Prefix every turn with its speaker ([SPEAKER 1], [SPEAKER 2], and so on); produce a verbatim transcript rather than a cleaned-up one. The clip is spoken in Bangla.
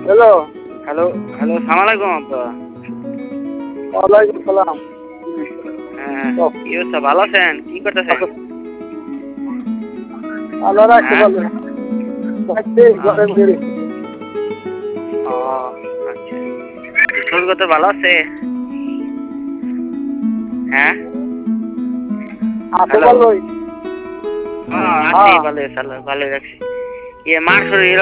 [SPEAKER 1] হ্যালো
[SPEAKER 2] হ্যালো হ্যালো সালাম আলাইকুম আব্বা।
[SPEAKER 1] ওয়ালাইকুম সালাম।
[SPEAKER 2] হ্যাঁ কি অবস্থা, ভালো আছেন? কি করতেছেন?
[SPEAKER 1] আল্লাহ রাখতে
[SPEAKER 2] হ্যাঁ?
[SPEAKER 1] পারবে রাখতে ঘরে বেরে
[SPEAKER 2] ও আচ্ছা, শরীর কত ভালো আছে? হ্যাঁ
[SPEAKER 1] আছে
[SPEAKER 2] হ্যালো,
[SPEAKER 1] ভালোই।
[SPEAKER 2] হ্যাঁ আছি, ভালো ভালো ভালো রাখছি। ইয়ে মার শরীর